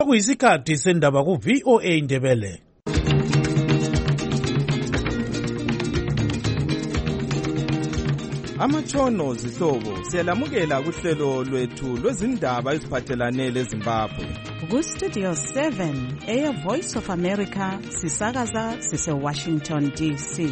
Kuyisikhathi sendaba ku VOA Ndebele. Amatshono zihlobo siyalamukela kuhlelo lwethu lwezindaba eziphathelane leZimbabwe. Ku Studio 7 Air Voice of America sisakaza sise Washington DC.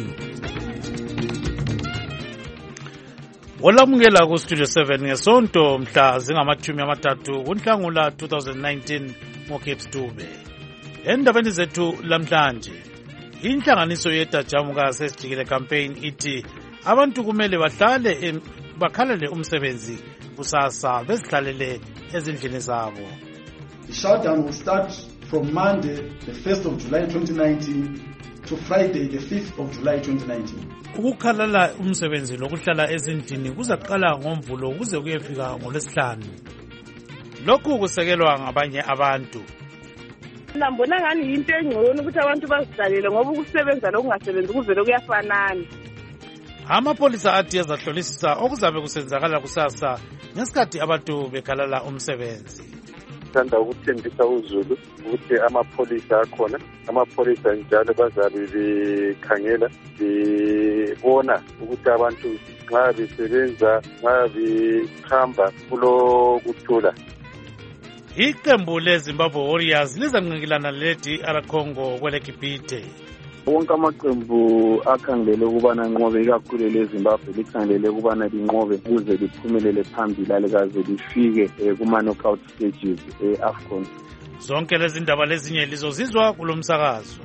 Olamukela ku Studio 7 ngesonto mhla zingama-30 kuNhlangula 2019 ngoCape Stube. Endabeni zethu lamhlanje, inhlanganiso yedajamuka sesijikile campaign ithi abantu kumele bakhalele umsebenzi kusasa bezihlalele ezindlini zabo. The shutdown will start from Monday, the 1st of July 2019 to Friday, the 5th of July 2019. Ukukhalala umsebenzi lokuhlala ezindlini kuzaqala ngoMvulo kuze kuyefika ngoLwesihlanu. Lokhu kusekelwa ngabanye abantu. Nambona ngani into engcono ukuthi abantu bazihlalele ngoba ukusebenza lokungasebenzi kuvele kuyafanana. Amapolisa athi azahlolisisa okuzabe kusenzakala kusasa ngesikhathi abantu bekhalala umsebenzi. Sithanda ukuthembisa uZulu ukuthi amapolisa akhona, amapolisa njalo bazabe bekhangela bebona ukuthi abantu nxa besebenza, nxa behamba kulokuthula. Iqembu leZimbabwe Warriors lizanqikilana leDR Congo kweleKibhithe. Wonke amaqembu akhangelele ukubana nqobe ikakhulu leZimbabwe likhangelele ukubana linqobe ukuze liphumelele phambili alikaze lifike kuma-knockout stages e-AFCON. Zonke lezi ndaba lezinye lizozizwa kulo msakazo.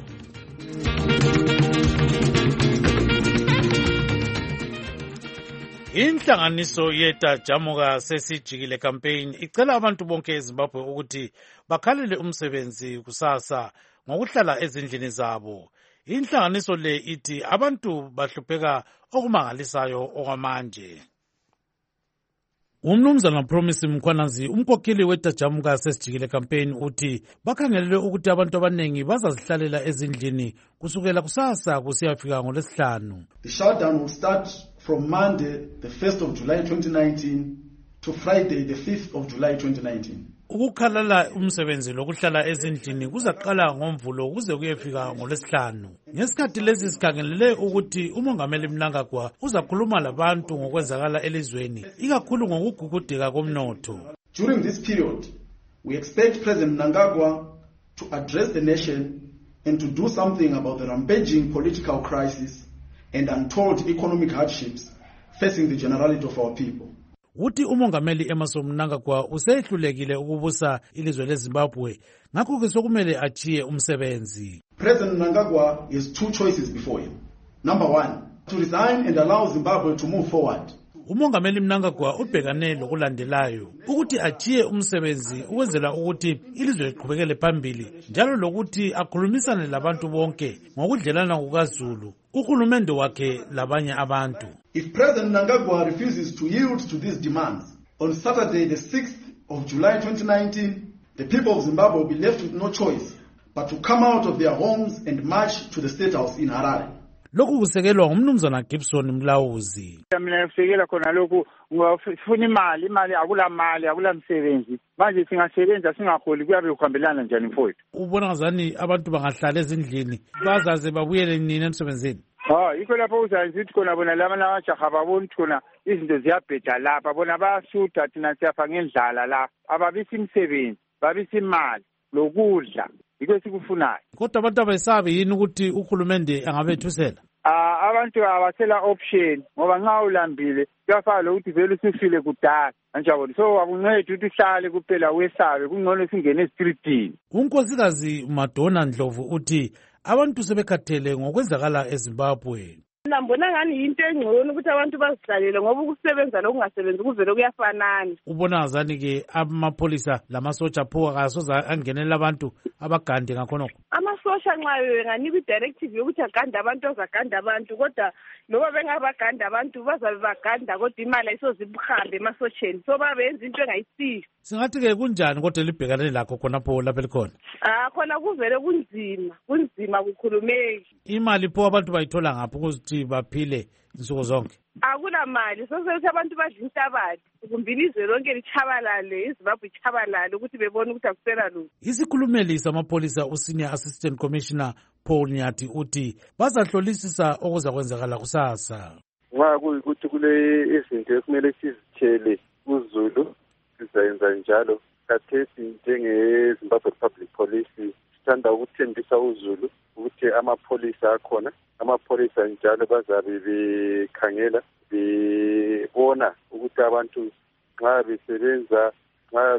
Inhlanganiso yedajamuka sesijikile campaign icela abantu bonke eZimbabwe ukuthi bakhalele umsebenzi kusasa ngokuhlala ezindlini zabo. Inhlanganiso le ithi abantu bahlupheka okumangalisayo okwamanje. Umnumzana Promise Mkhwanazi, umkhokheli wedajamuka sesijikile campaign, uthi bakhangelele ukuthi abantu abanengi bazazihlalela ezindlini kusukela kusasa kusiyafika ngoLwesihlanu. The shutdown will start from Monday, the 1st of July 2019 to Friday, the 5th of July 2019. Ukukhalala umsebenzi lokuhlala ezindlini kuzaqala ngoMvulo kuze kuyefika ngoLwesihlanu. Ngesikhathi lezi sikhangelele ukuthi uMongameli Mnangagwa uzakhuluma labantu ngokwenzakala elizweni, ikakhulu ngokugugudeka komnotho. During this period, we expect President Mnangagwa to address the nation and to do something about the rampaging political crisis and untold economic hardships facing the generality of our people. Uthi uMongameli Emmerson Mnangagwa usehlulekile ukubusa ilizwe leZimbabwe, ngakho ke sokumele achiye umsebenzi. President Mnangagwa has two choices before him. Number one, to resign and allow Zimbabwe to move forward. uMongameli Mnangagwa ubhekane lokulandelayo ukuthi achiye umsebenzi ukwenzela ukuthi ilizwe liqhubekele phambili, njalo lokuthi akhulumisane labantu bonke ngokudlelana kukaZulu, uhulumende wakhe labanye abantu. If President Mnangagwa refuses to yield to these demands, on Saturday the 6th of July 2019, the people of Zimbabwe will be left with no choice but to come out of their homes and march to the State House in Harare. Lokhu kusekelwa ngumnumzana Gibson Mlawuzi. Mina ngifikela khona lokhu ngifuna imali akula msebenzi. Manje singasebenza singaholi kuyabe kuhambelana njani mfowethu? Ubona ngazani abantu bangahlala ezindlini bazaze babuyele nini emsebenzini? Yikho lapho uzazi ukuthi khona bona laba nabajaha babona khona izinto ziyabheda lapha, bona bayasutha thina siyafa ngendlala la, ababisi imsebenzi, babisi imali lokudla. Yikho sikufunayo. Kodwa abantu abayisabi yini ukuthi uhulumende angabethusela? Abantu abasela option ngoba nxa ulambile kuyafana lokuthi vele usifile kudala anjalo, so akuncedi ukuthi uhlale kuphela wesabe, kungcono singene estreetini. Unkosikazi Madonna Ndlovu uthi abantu sebekhathele ngokwenzakala eZimbabwe. Nambona ngani into engcono ukuthi abantu bazihlalele ngoba ukusebenza lokungasebenzi kuvele kuyafanana. Ubona ngazani ke amapolisa lamasotsha pho akasoza angenela abantu abagande ngakhonokho? Amasosha nxa benganika i-directive yokuthi aganda abantu azaganda abantu, kodwa loba bengabaganda abantu bazabe baganda kodwa imali ayisozibuhambe emasosheni, so babenza into engayisiyo. Singathi ke kunjani kodwa libhekane lakho khonapho lapha likhona? Khona kuvele kunzima kukhulumeki. Imali pho abantu bayithola ngapho ukuthi baphile insuku zonke? Akula mali, sosethi abantu badla inhlabathi. kumbe ilizwe lonke lichabalale, iZimbabwe ichabalale ukuthi bebone ukuthi akusela lutho. Isikhulumeli samapholisa uSenior Assistant Commissioner Paul Nyathi uthi bazahlolisisa okuzakwenzakala kusasa. Nxa kuyikuthi kule izinto ekumele sizitshele uZulu sizayenza njalo. Khathesi njenge-Zimbabwe Public Police sithanda ukuthembisa uZulu ukuthi amapholisa akhona, amapholisa njalo bazabe bekhangela bebona ukuthi abantu nxa besebenza, nxa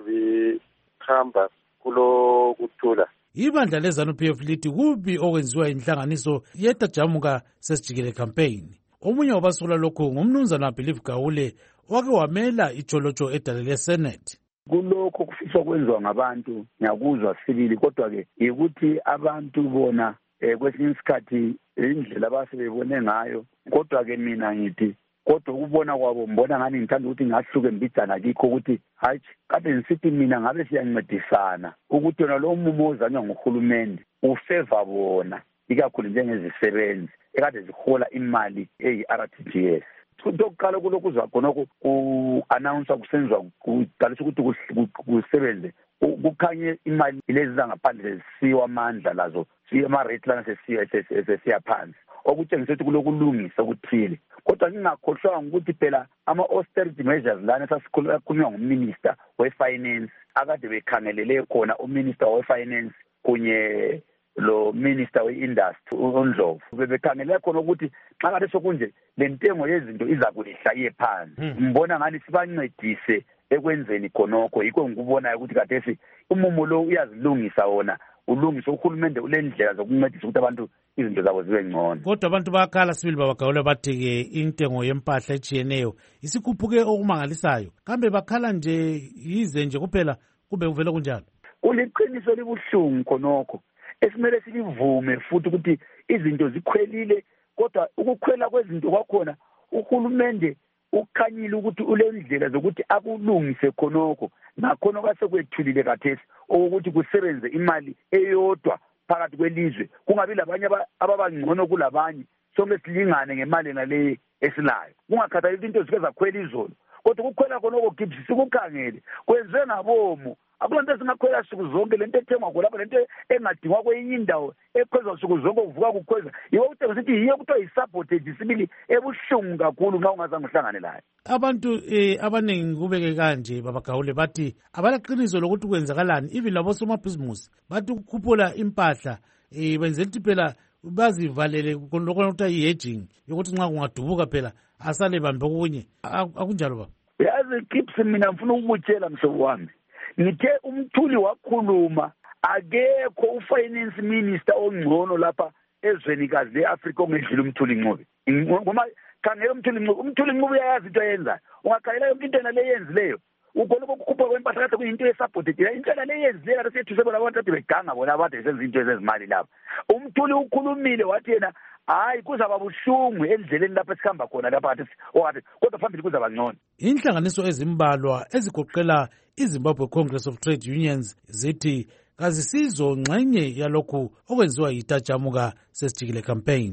behamba kulokuthula. Ibandla leZANU-PF lithi kubi okwenziwa inhlanganiso yeTajamuka sesijikele campaign. Omunye wabasula lokhu ngumnumzana Believe Gawule wake wamela ijolotsho edale leSenate. Kulokho kufiswa kwenziwa ngabantu ngiyakuzwa sibili, kodwa-ke yikuthi abantu bona kwesinye isikhathi indlela abasebebone ngayo, kodwa-ke mina ngithi kodwa ukubona kwabo mbona ngani ngithanda ukuthi ngahluke mbijana kikho ukuthi hayi kade ngisithi mina ngabe siyancedisana ukuthi yona lo mumo ozanywa nguhulumende ufeva bona ikakhulu njengezisebenzi ekade zihola imali eyi-RTGS. Ukuqala kulokhu zakhonoko ku-announce kusenziwa kuqalisa ukuthi kusebenze kukhanye imali lezi zangaphandle zisiwa amandla lazo ama-rate lana sesiya phansi okutshengisa ukuthi kulokulungisa okuthile. Kodwa ngingakhohlwanga ukuthi phela ama-austerity measures lana esasikhulunywa nguminister we-finance akade bekhangelele khona uminister we-finance kunye lo minister we-industry uNdlovu bebekhangele khona ukuthi xa kade sokunje le ntengo yezinto iza kwehla iye phansi. Mbona ngani sibancedise ekwenzeni khonokho, yikho ngikubonayo ukuthi kathesi umumo lo uyazilungisa wona, ulungisa uhulumende ulendlela zokuncedisa ukuthi abantu izinto zabo zibe ngcono. Kodwa abantu bakhala sibili babagawula bathi-ke intengo yempahla etshiyeneyo isikhuphuke okumangalisayo. Kambe bakhala nje yize nje kuphela kube kuvele kunjalo? Kuliqiniso libuhlungu khonokho esimele silivume futhi ukuthi izinto zikhwelile, kodwa ukukhwela kwezinto kwakhona uhulumende ukhanyile ukuthi ulendlela zokuthi akulungise khonokho, nakhona kwasekwethulile kathesi ukuthi kusebenze imali eyodwa phakathi kwelizwe, kungabi labanye ababangcono kulabanye, sonke silingane ngemali ngale esilayo, kungakhathaleki into zike zakhwela izolo. Kodwa ukukhwela khonokho gibsi sikukhangele kwenziwe ngabomu. Akulonto esingakhwela suku zonke, lento ethengwa khona lento engadingwa kwenye indawo ekhwezwa suku zonke kuvuka kukhweza, yiwo ukuthi sithi yiyo kuthiwa yi-sabotage isibili ebuhlungu kakhulu nxa ungazange uhlangane layo. Abantu abaningi kubeke kanje babagawule bathi abalaqiniso lokuthi kwenzakalani, even labosomabhizimusi bathi ukukhuphula impahla benzela ukuthi phela bazivalele lokho kuthiwa yi-hedging yokuthi nxa kungadubuka phela asale bambe kunye. Akunjalo baba? Yazi Gibson, mina ngifuna ukubutshela mhlobo wami, ngithe umthuli wakhuluma, akekho ufinance minister ongcono lapha ezwenikazi le-Afrika ongedlula umthuli Ncube. Ngoba khangela umthuli Ncube uyayazi into ayenzayo. Ungakhangela yonke into le yenzileyo ukhona ukukhupha kwempahla kade kuyinto yesabotage. Into le yenzileyo kade siyethuse bona abantu kade beganga bona abade senza into ezezimali lapha. Umthuli ukhulumile wathi yena hayi kuzaba buhlungu endleleni lapha esikhamba khona lapha kade kodwa phambili kuzaba ngcono. Inhlanganiso ezimbalwa ezigoqela iZimbabwe Congress of Trade Unions zithi kazisizo ngxenye yalokhu okwenziwa yiTajamuka sesijikele campaign.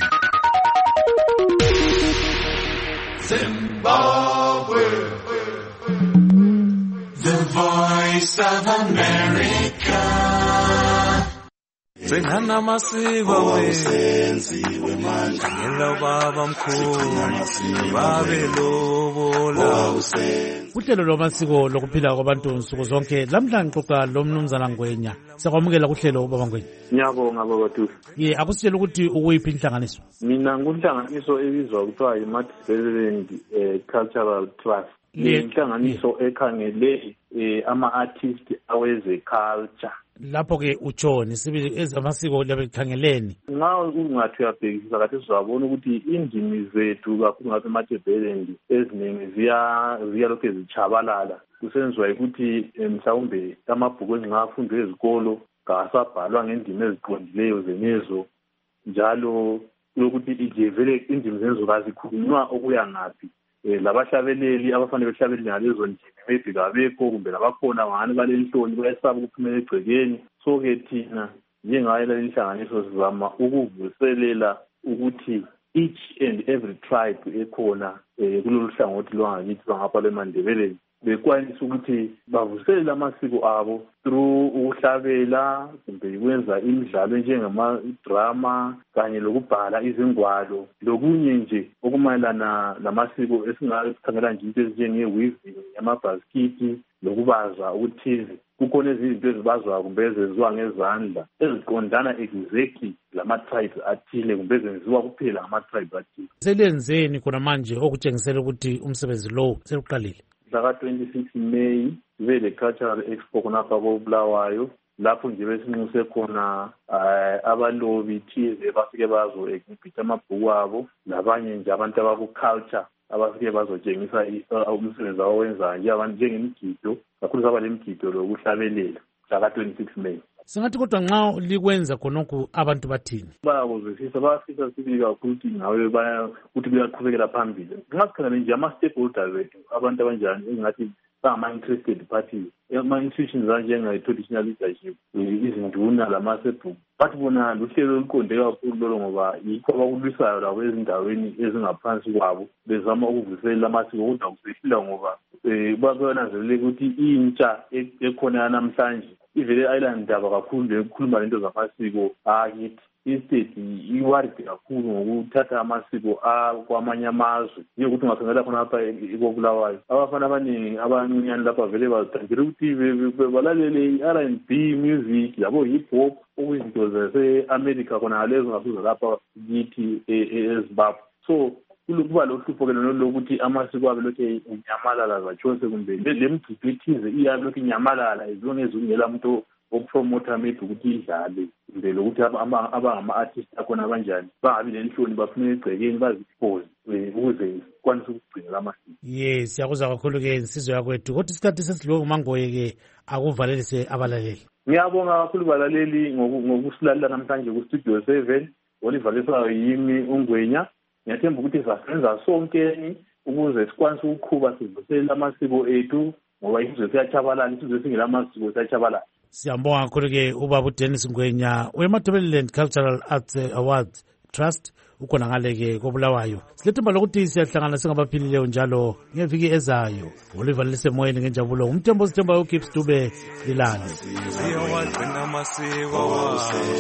Zimbabwe, the voice of America. Sengana masiko wenziwe manje ngelo baba mkhulu babelobola. Uhlelo lwamasiko lokuphila kwabantu nsuku zonke lamhla ngixoxa lomnumzana Ngwenya. Siyakwamukela kuhlelo baba Ngwenya. Ngiyabonga baba Tusi. Akusitshela ukuthi ukuyiphi inhlanganiso? Mina ngunhlanganiso ebizwa kuthiwa yi-Matisland Cultural Trust. Inhlanganiso ekhangele ama-artist aweze culture. Lapho ke utshoni sibili ezamasiko labekhangeleni. Nxa ungathi uyabhekisisa kathi sizabona ukuthi indimi zethu kakhulu ngapha eMatisland eziningi ziyalokhu zichabalala. Kusenziwa ukuthi mhlawumbe amabhuku ezingafundwa ezikolo kasabhalwa ngendimi eziqondileyo zenezo, njalo lokuthi ijevele indimi zenzo kazikhulunywa okuya ngaphi. Labahlabeleli abafanele behlabelele ngalezo ndimi maybe kabekho kumbe labakhona ngani balelihloni bayesaba ukuphumela egcekeni. So-ke thina njengayo leli nhlanganiso sizama ukuvuselela ukuthi each and every tribe ekhona kulolu hlangothi lwangakithi lwangapha lweMandebeleni bekwanisa ukuthi bavusele amasiko abo through ukuhlabela kumbe ukwenza imidlalo njengama-drama kanye lokubhala izingwalo lokunye nje okumayelana namasiko esingakhangela nje into ezinjenge-weaving, amabhasikiti lokubaza okuthize. Kukhona izinto ezibazwayo kumbe ezenziwa ngezandla eziqondana exactly lama-tribes athile kumbe ezenziwa kuphela ngama-tribes athile. Selenzeni khona manje okutshengisela ukuthi umsebenzi lowo seluqalile? Mhlaka-26 May sibe le-cultural expo khonapha koBulawayo lapho nje besinxuse khona abalobi thize bafike bazo-exhibit amabhuku abo labanye nje abantu abaku-culture abafike bazotshengisa umsebenzi abawenzayo njengemigido, kakhulu saba lemgido lokuhlabelela mhlaka-26 May. Singathi kodwa nxa likwenza khonokhu abantu bathini? Bayakuzwisisa, bayafisa sibili kakhulu ukuthi ngawe ukuthi kuyaqhubekela phambili. Nxa sikhangele nje ama-stakeholders ethu abantu abanjani engathi bangama-interested parties, ama-institutions anjenga-traditional leadership, izinduna lamasebhuku, bathi bona luhlelo oluqonde kakhulu lolo ngoba yikho abakulwisayo labo ezindaweni ezingaphansi kwabo bezama ukuvuselela amasiko kodwa kusehlula ngoba bananzelele ukuthi intsha ekhona namhlanje ivele ayilandaba kakhulu ekukhuluma lento zamasiko akithi. Instead iwaride kakhulu ngokuthatha amasiko kwamanye amazwe. Njengokuthi ungakhangela khona apha koBulawayo abafana abaningi abancinyane lapha vele bazithandela ukuthi balalele i-R&B music yabo hip hop okuyizinto zase-America khona lezo ngasuza lapha kithi eZimbabwe. So kuba lohlupho-ke lokuthi amasiko abe lokhu inyamalala zachose kumbe le mgidi ethize iyabe lokhu inyamalala ezilonge ezingela muntu okupromotha maybe ukuthi idlale kumbe lokuthi abangama-artist akhona abanjani bangabi nenhloni baphume egcekeni bazi-expose ukuze kwanise ukugcinela amasiko. Yes, siyakuzwa kakhulu-ke insizwa yakwethu. Kodwa isikhathi sesidlule uMangoye-ke akuvalelise abalaleli. Ngiyabonga kakhulu balaleli ngokusilalela namhlanje ku-Studio 7 olivaliswayo yimi uNgwenya. Ngiyathemba ukuthi sasenza sonke ukuze sikwanise ukuqhuba sivuselele amasiko ethu ngoba isizwe siyatshabalala, isizwe singela masiko siyatshabalala. Siyambonga kakhulu-ke ubaba uDennis Ngwenya weMatabeleland Cultural Arts Awards Trust ukhona ngale-ke koBulawayo. Silethemba lokuthi siyahlangana singabaphilileyo njalo ngeviki ezayo. Olivalelise moyeni ngenjabulo umthembo sithemba uGibbs Dube Lilane. Siyawagcina amasiko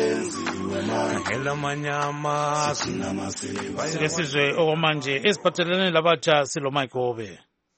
ngela manyama sike sizwe okwamanje esiphathelene labatsha silo Mike Hobe.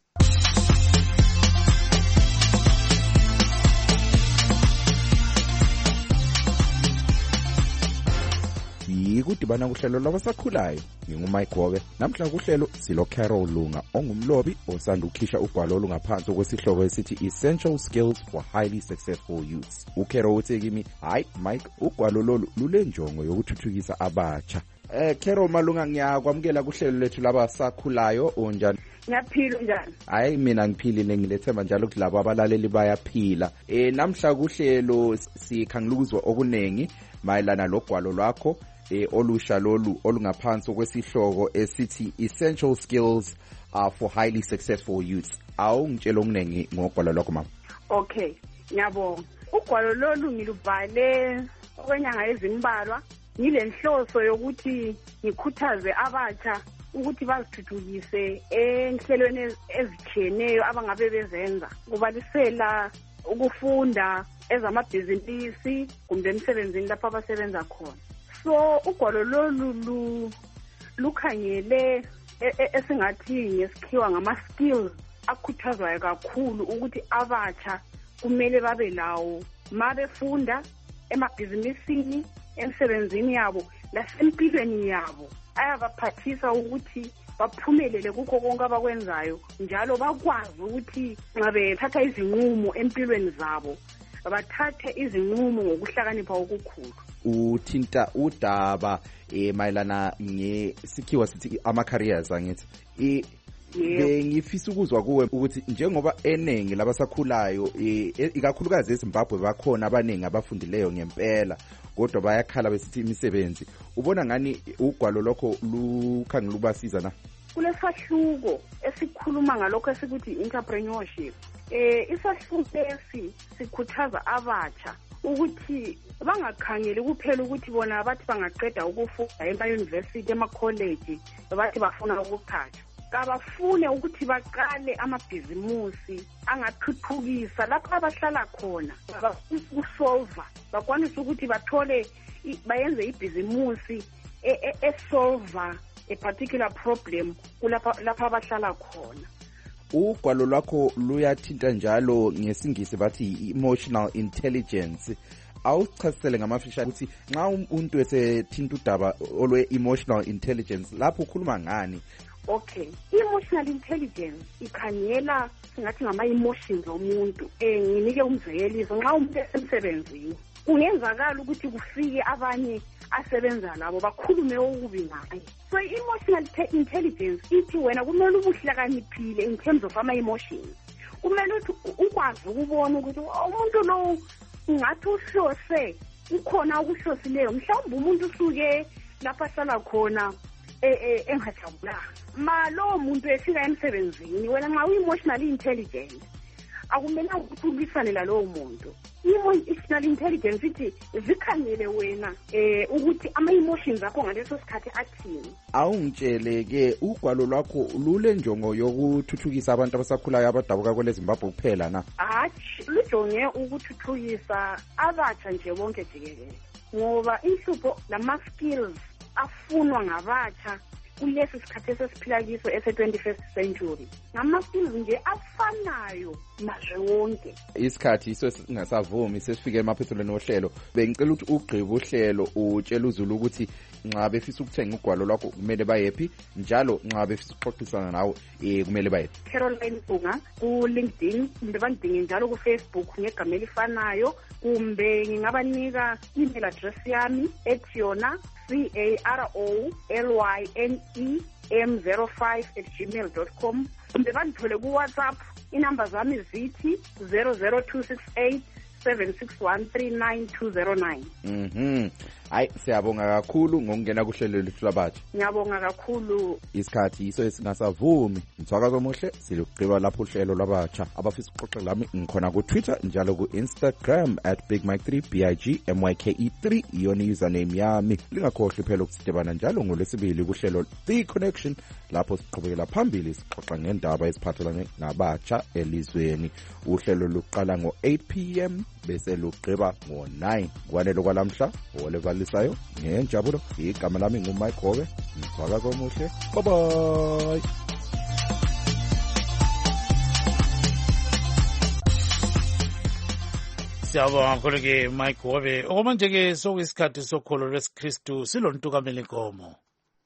Kudibana kuhlelo lwabasakhulayo ngingumike Gobe. Namhla kuhlelo silo Carol Lunga ongumlobi osanda ukhisha ugwalo olungaphansi kwesihloko esithi Essential Skills for Highly Successful Youths. uCarol uthi kimi, hayi Mike, ugwalo lolu lulenjongo yokuthuthukisa abatsha. Carol Malunga, ngiyakwamukela kuhlelo lethu labasakhulayo. Unjani? Ngiyaphila njani? Hayi mina ngiphilile, ngilethemba njalo ukuthi labo abalaleli bayaphila. Namhla kuhlelo sikhangilukuzwa okunengi mayelana logwalo lwakho olusha lolu olungaphansi kwesihloko esithi Essential Skills for Highly Successful Youths. Awungitshela okunengi ngogwalo lwakho mama. Okay, ngiyabonga. Ugwalo lolu ngilubhale okwenyanga ezimbalwa ngilenhloso yokuthi ngikhuthaze abatsha ukuthi bazithuthukise enhlelweni ezitshiyeneyo abangabe bezenza, kubalisela ukufunda ezamabhizinisi kumbe emsebenzini lapho abasebenza khona. So ugwalo lolu lukhangele esingathi ngesikhiwa ngama-skills akhuthazwayo kakhulu ukuthi abatsha kumele babe lawo ma befunda emabhizinisini, emsebenzini yabo lasempilweni yabo. Ayabaphathisa ukuthi baphumelele kukho konke abakwenzayo njalo bakwazi ukuthi nxa bethatha izinqumo empilweni zabo bathathe izinqumo ngokuhlakanipha okukhulu. Uthinta udaba mayelana ngesikhiwa sithi ama-careers angithi ngifisa ukuzwa kuwe ukuthi njengoba eningi labasakhulayo ikakhulukazi eZimbabwe bakhona abaningi abafundileyo ngempela kodwa bayakhala besithi imisebenzi, ubona ngani ugwalo lokho lukhangela ubasiza na? Kulesahluko esikhuluma ngalokho esikuthi entrepreneurship. Isahluko lesi sikhuthaza abatsha ukuthi bangakhangeli kuphela ukuthi bona bathi bangaqeda ukufunda ema-university, ema-college bathi bafuna ukuqhatshwa. kabafune ukuthi baqale amabhizimusi angathuthukisa lapho abahlala khona, bafuna ukusolva, bakwanisa ukuthi bathole bayenze ibhizimusi esolva a particular problem lapho abahlala khona. Ugwalo lwakho luyathinta njalo ngesingisi bathi emotional intelligence. Awuchasisele ngamafisha ukuthi nxa umuntu esethinta udaba olwe-emotional intelligence lapho ukhuluma ngani? Okay, emotional intelligence ikhangela singathi ngama-emotions omuntu. Nginike umzekeliso, nxa umuntu esemsebenzini kungenzakala ukuthi kufike abanye asebenza labo bakhulume okubi ngaye. So emotional intelligence ithi wena kumele ubuhlakaniphile in terms of ama-emotions. Kumele ukwazi ukubona ukuthi umuntu lo ngathi uhlose ukhona ukuhlosileyo, mhlawumbe umuntu usuke lapha ahlala khona engajabulanga. Lowo muntu efika emsebenzini, wena nxa uyi-emotionally intelligent akumelanga ukuthi ulwisane lalowo muntu. I-emotional intelligence ithi zikhangele wena ukuthi ama-emotions akho ngaleso sikhathi athini. Awungitshele-ke ugwalo lwakho lule njongo yokuthuthukisa abantu abasakhulayo abadabuka kwele Zimbabwe kuphela na? Hatshi, lujonge ukuthuthukisa abatsha nje bonke jikelele, ngoba inhlupho lama-skills afunwa ngabatsha kulesi sikhathi esesiphila kiso ese-21st century ngama-skills nje afanayo mazwe wonke. Isikhathi iso singasavumi sesifike emaphethelweni ohlelo. Bengicela ukuthi ugqibe uhlelo utshela uZulu ukuthi nxa befisa ukuthenga ugwalo lwakho kumele bayephi, njalo nxa befisa ukuxoxisana nawe kumele bayephi? Caroline Bunga ku-LinkedIn, kumbe bandinge njalo ku-Facebook ngegama elifanayo, kumbe ngingabanika email address yami ethi yona carolynem05@gmail.com. kumbe bandithole ku-WhatsApp, inamba zami zithi 00268 7613909. Hayi, siyabonga kakhulu ngokungena kuhlelo lethu labatsha. Ngiyabonga kakhulu. Isikhathi iso esingasavumi. Mthwakazo omuhle silugqiba lapho uhlelo labatsha. Abafisa ukuxoxa lami ngikhona ku-Twitter njalo ku-Instagram @BigMike3 BIGMYKE3 iyona username yami. Lingakhohlwa phela ukusidebana njalo ngolwesibili kuhlelo The Connection lapho siqhubekela phambili sixoxa ngendaba eziphathelane nabatsha elizweni. Uhlelo luqala ngo-8 p.m. bese lugqiba ngo-9 kwanelo kwalamhla olevalisayo ngenjabulo. Igama lami nguMike Gobe. Mthwakazo omuhle. Bye bye. Siyabonga kakhulu-ke Mike Gobe. Okwamanje-ke sokuyisikhathi sokholo lwesikristu silontukamela inkomo.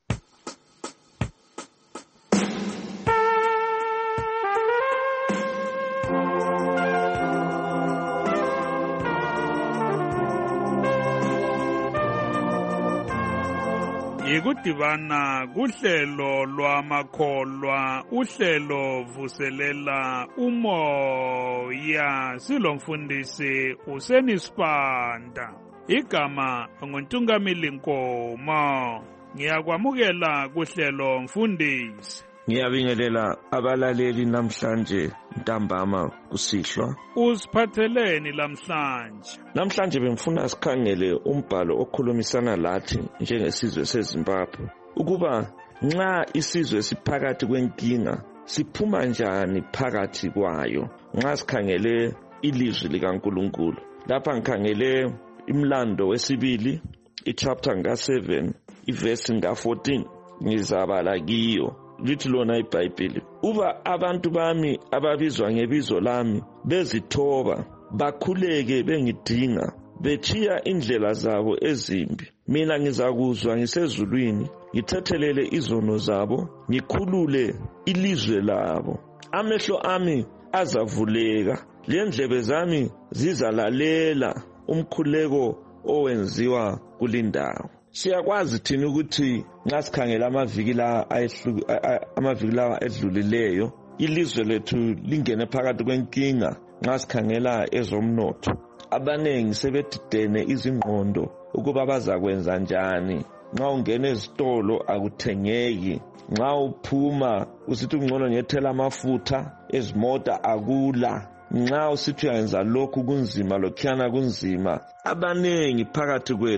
Ikudibana kuhlelo lwamakholwa, uhlelo vuselela umoya. Silomfundisi uSenisipanda, igama nguntungameli Nkomo. Ngiyakwamukela kuhlelo mfundisi. Ngiyabingelela abalaleli namhlanje ntambama kusihlwa. Usiphatheleni lamhlanje? Namhlanje bengifuna sikhangele umbhalo okhulumisana lathi njengesizwe seZimbabwe ukuba nxa isizwe siphakathi kwenkinga siphuma njani phakathi kwayo. Nxa sikhangele ilizwi likaNkulunkulu, lapha ngikhangele imlando wesibili ichapter nga7 iverse nga14 ngizabala kiyo. Lithi lona iBhayibheli, uba abantu bami ababizwa ngebizo lami bezithoba bakhuleke bengidinga bechiya indlela zabo ezimbi, mina ngizakuzwa ngisezulwini ngithethelele izono zabo ngikhulule ilizwe labo. Amehlo ami azavuleka, lendlebe zami zizalalela umkhuleko owenziwa kulindawo. Siyakwazi thina ukuthi nxa sikhangela amaviki lawa edlulileyo ilizwe lethu lingene phakathi kwenkinga. Nxa sikhangela ezomnotho, abanengi sebedidene izingqondo ukuba bazakwenza njani. Nxa ungena ezitolo akuthengeki, nxa uphuma usithi ungcono ngethela amafutha ezimota akula, nxa usithi uyenza lokhu kunzima lokhuyana kunzima. Abanengi phakathi kwethu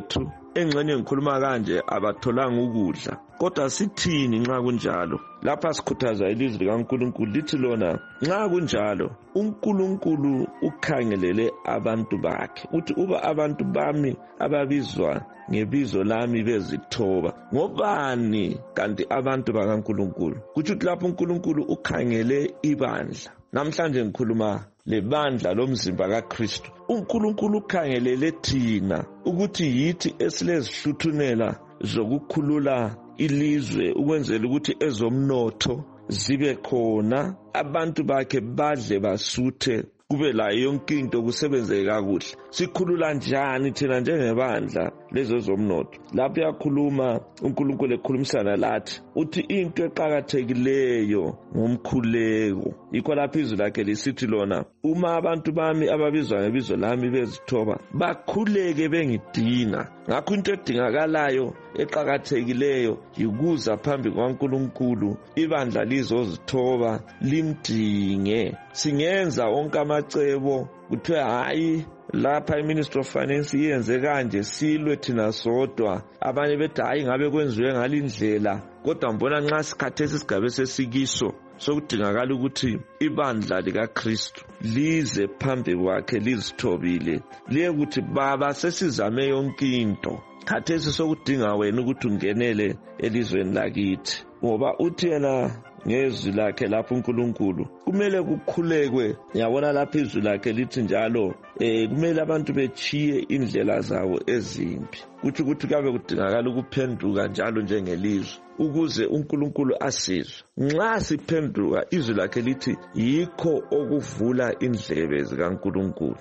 engxenye ngikhuluma kanje abatholanga ukudla. Kodwa sithini nxa kunjalo? Lapha sikhuthaza ilizwi likaNkulunkulu lithi lona nxa kunjalo uNkulunkulu ukhangelele abantu bakhe uthi uba abantu bami ababizwa ngebizo lami bezithoba. Ngobani kanti abantu bakaNkulunkulu? Kuthi lapho uNkulunkulu ukhangele ibandla. Namhlanje ngikhuluma lebandla lomzimba kaKristu. uNkulunkulu ukhangelele thina ukuthi yithi esilezihluthunela zokukhulula ilizwe ukwenzela ukuthi ezomnotho zibe khona, abantu bakhe badle basuthe, kube la yonke into kusebenzeke kakuhle. Sikhulula njani thina njengebandla lezo zomnotho? Lapho yakhuluma uNkulunkulu ekhulumisana lathi uthi into eqhakathekileyo ngomkhuleko. Yikho lapho izwi lakhe lisithi lona uma abantu bami ababizwa ngebizo lami bezithoba bakhuleke bengidina. Ngakho into edingakalayo eqhakathekileyo yikuza phambi kwaNkulunkulu, ibandla lizozithoba limdinge. Singenza onke amacebo kuthiwe hayi lapha iMinistry of Finance iyenze kanje silwe thina sodwa, abanye bethi hayi ngabe kwenziwe ngalindlela. Kodwa mbona nxa sikhathesi isigabe sesikiso sokudingakala ukuthi ibandla likaKristu lize phambi kwakhe lizithobile, liye ukuthi baba sesizame yonke into, khathesi sokudinga wena ukuthi ungenele elizweni lakithi. Ngoba uthi yena ngezwi lakhe lapho uNkulunkulu kumele kukhulekwe. Ngiyabona lapho izwi lakhe lithi njalo kumele abantu bechiye indlela zawo ezimbi. Kuthi kabe kudingakala ukuphenduka njalo njengelizwe ukuze uNkulunkulu asizwe. Nxa siphenduka izwi lakhe lithi yikho okuvula indlebe zikaNkulunkulu.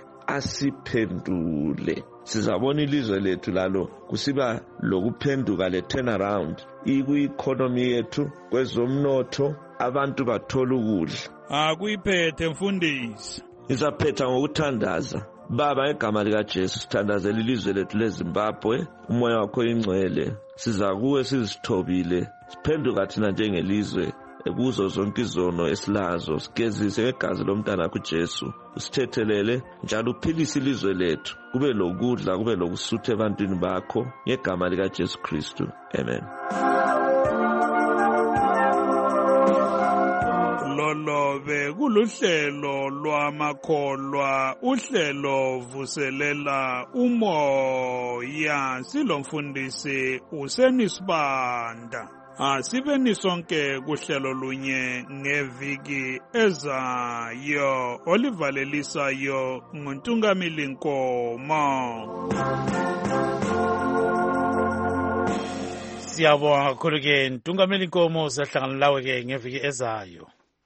Asiphendule sizabona ilizwe lethu lalo kusiba lokuphenduka le turnaround ku-economy yethu, kwezomnotho, abantu bathola ukudla. Akuyiphethe mfundisi. Izaphetha ngokuthandaza. Baba, ngegama likaJesu sithandazela ilizwe lethu leZimbabwe, umoya wakho ingcwele siza kuwe sizithobile, siphenduka thina njengelizwe kuzo zonke izono esilazo, sigezise ngegazi lomntana wakho uJesu, usithethelele njalo uphilise ilizwe lethu, kube lokudla, kube lokusutha ebantwini bakho, ngegama likaJesu Kristu, amen. Lolobe kuluhlelo lwamakholwa, uhlelo vuselela umoya, silomfundisi uSenisibanda. Asibeni sonke kuhlelo lunye ngeviki ezayo olivalelisayo nguNtungamili Nkomo. Siyabonga kakhulu ke Ntungamili Nkomo, siyahlangana lawe ke ngeviki ezayo.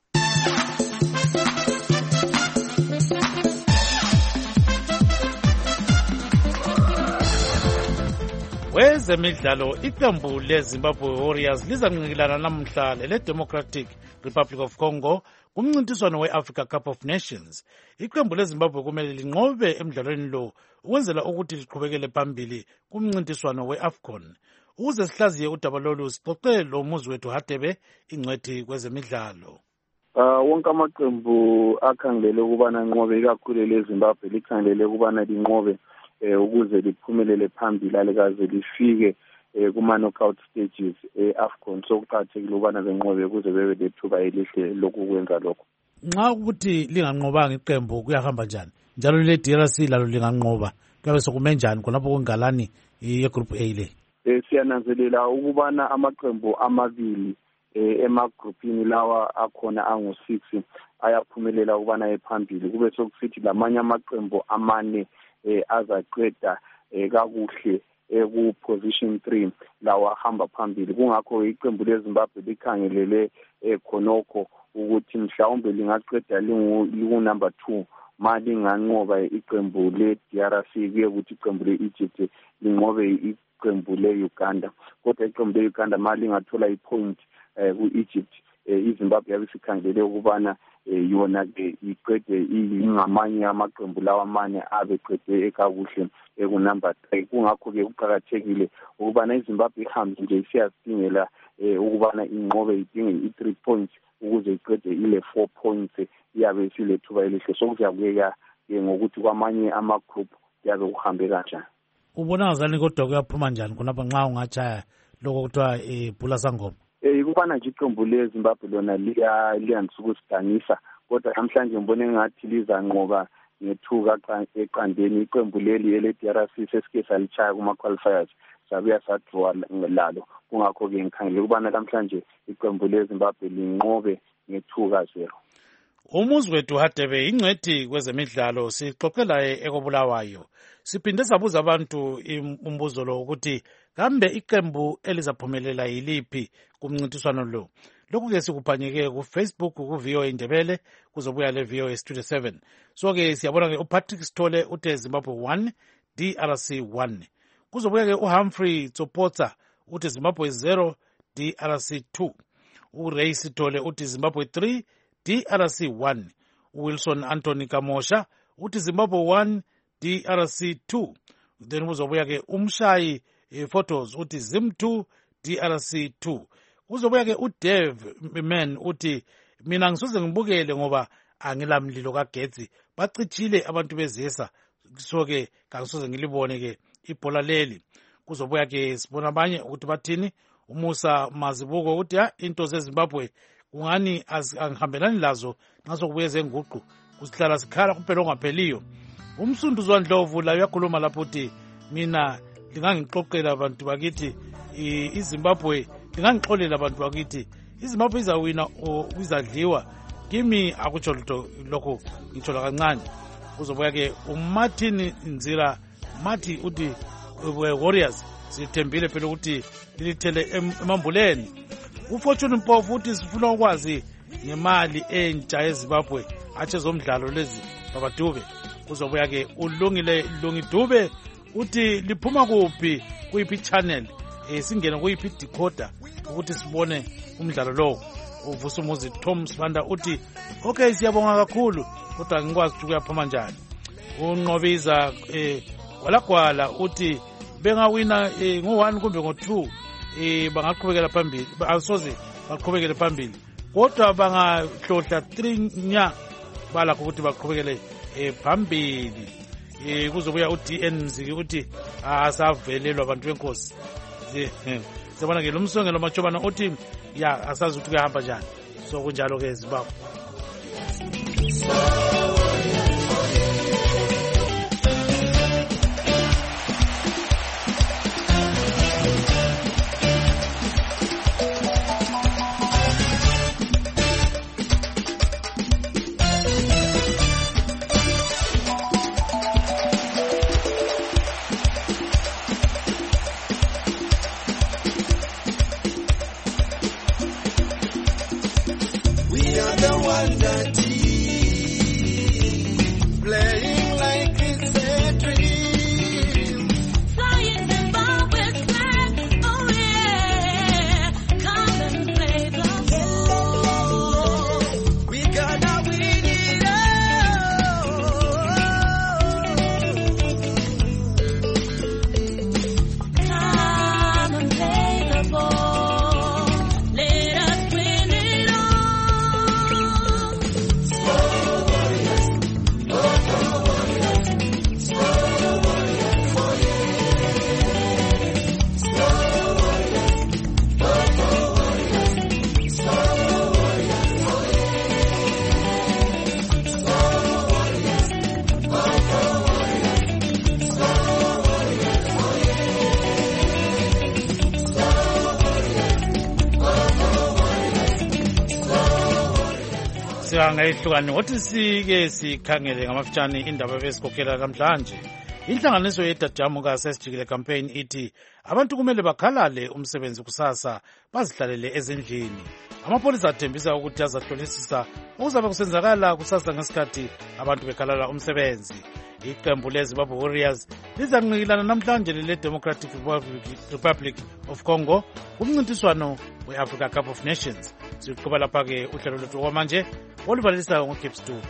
Wezemidlalo, iqembu leZimbabwe Warriors lizanqikilana namhla le-Democratic Republic of Congo kumncintiswano we-Africa Cup of Nations. Iqembu leZimbabwe kumele linqobe emidlalweni lo ukwenzela ukuthi liqhubekele phambili kumncintiswano we-AFCON. Ukuze sihlaziye udaba lolu sixoxe lo muzi wethu Hadebe, ingcwethi kwezemidlalo. Wonke amaqembu akhangelele ukubana nqobe ikakhulu leZimbabwe likhangelele ukubana linqobe ukuze liphumelele phambili alikaze lifike kuma-knockout stages e-AFCON. Sokuqakathekile ukubana benqobe ukuze bebe lethuba elihle lokukwenza lokho. Nxa ukuthi linganqobanga iqembu kuyahamba njani? Njalo le-DRC lalo linganqoba kuyabe sokume njani khonapho kungalani ye-Group A le? Siyananzelela ukubana amaqembu amabili emagrupini lawa akhona angu-6 ayaphumelela ukubana ephambili, kube sokusithi lamanye amaqembu amane azaqeda kakuhle ku-position 3 lawa ahamba phambili. Kungakho iqembu leZimbabwe likhangelele khonokho ukuthi mhlawumbe lingaqeda liku-number 2 ma linganqoba iqembu le-DRC, kuye ukuthi iqembu le-Egypt linqobe iqembu le-Uganda. Kodwa iqembu le-Uganda ma lingathola i-point ku-Egypt, iZimbabwe yabe sikhangelele ukubana yona iqede ingamanye amaqembu lawa amane abeqede ekakuhle ku-number 3. Kungakho-ke kuqakathekile ukubana iZimbabwe ihambe nje isiyadingela ukubana inqobe idinge i-3 points ukuze iqede ile 4 points, iyabe isilethuba elihle. Sokuzakuyeka ngokuthi kwamanye amagroup yabe kuhambe kanjani. ubona ngazani kodwa kuyaphuma njani khonapha nxa ungachaya lokho kuthiwa ibhula sangoma? Ukubana nje iqembu leZimbabwe lona liyandisa ukusidanisa, kodwa namhlanje ngibone ngathi lizanqoba ngethuka eqandeni iqembu leli ele-DRC sesike salichaya kuma-qualifiers sabuya sadraw lalo. Kungakho-ke ngikhangele ukubana namhlanje iqembu leZimbabwe linqobe ngethuka 0. Umuzwethu Hadebe ingcwethi kwezemidlalo sixoxela ekobulawayo. Siphinde sabuza abantu umbuzo lo ukuthi kambe iqembu elizaphumelela yiliphi kumncintiswano lo. Lokhu ke sikuphanyeke ku Facebook ku VOA Indebele kuzobuya le VOA Studio 7. So ke siyabona ke uPatrick Sithole uthe Zimbabwe 1 DRC 1. Kuzobuya ke uHumphrey Tsopotsa uthi Zimbabwe 0 DRC 2. uRay Sithole uthi Zimbabwe 3 DRC 1. Wilson Anthony Kamosha uthi Zimbabwe 1 DRC 2. Then kuzobuya ke umshayi photos uthi Zim 2 DRC 2. Kuzobuya ke uDave Man uthi mina ngisuze ngibukele ngoba angilamlilo kagetsi bacitshile abantu bezesa, so ke kangisoze ngilibone ke ibhola leli. Kuzobuya ke sibona abanye ukuthi bathini. Umusa Mazibuko uthi into zeZimbabwe ungani angihambelani lazo naso kubuye zenguqu kusihlala sikhala kuphela ongapheliyo. Umsunduzo Ndlovu la uyakhuluma lapho uthi mina lingangixoxela abantu bakithi iZimbabwe, lingangixolela abantu bakithi iZimbabwe izawina izadliwa kimi akutsho lutho lokho ngitshola kancane. Kuzobuya ke uMartin Nzira Mathi uthi Warriors sithembile phela ukuthi lilithele emambuleni. UFortune Mpofu uthi sifuna ukwazi ngemali entsha eZimbabwe atshe zomdlalo lezi babadube. Kuzobuya ke ulungile Lungidube uthi liphuma kuphi kuyiphi channel singene kuyiphi decoder ukuthi sibone umdlalo lo. Uvusumuzi Tom Sibanda uthi okay siyabonga kakhulu kodwa ngikwazi ukuthi kuyaphuma njani. Unqobiza kwalagwala uthi bengawina ngo1 kumbe ngo2 bangaqhubekela phambili, asoze baqhubekele phambili kodwa bangahlohla 3 nya balakho ukuthi baqhubekele phambili. Kuzobuya uDN Mziki uthi asavelelwa abantu benkosi. Sibona ke lo msongelo machobana uthi ya asazi ukuthi kuyahamba njani. So kunjalo ke Zimbabwe. Ngayihlukani wothi sike sikhangele ngamafutshane indaba besikhokhela namhlanje. Inhlanganiso yeDadamu kaSesijikile campaign ithi abantu kumele bakhalale umsebenzi kusasa bazihlalele ezindlini. Amapolisa athembisa ukuthi azahlolisisa okuzabe kusenzakala kusasa ngesikhathi abantu bekhalala umsebenzi. Iqembu leZimbabwe Warriors lizanqikilana namhlanje le-Democratic Republic of Congo kumncintiswano we-Africa Cup of Nations. Siqhuba lapha-ke uhlelo lwethu kwamanje oluvalisayo ngoGibbs Dube.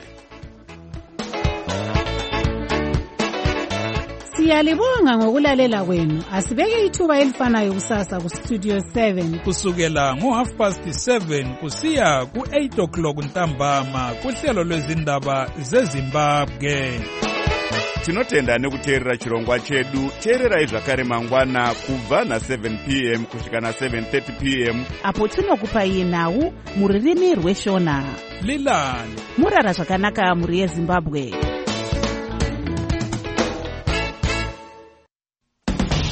Siyalibonga ngokulalela kwenu. Asibeke ithuba elifanayo kusasa kuStudio 7 kusukela ngo7:30 kusiya ku8 o'clock ntambama kuhlelo lwezindaba zeZimbabwe. tinotenda nekuteerera chirongwa chedu. Teererai zvakare mangwana kubva na7 p.m. kusvika na7:30 p.m. apo tinokupai nhau mururimi rweshona. Lilani murara zvakanaka muri yeZimbabwe.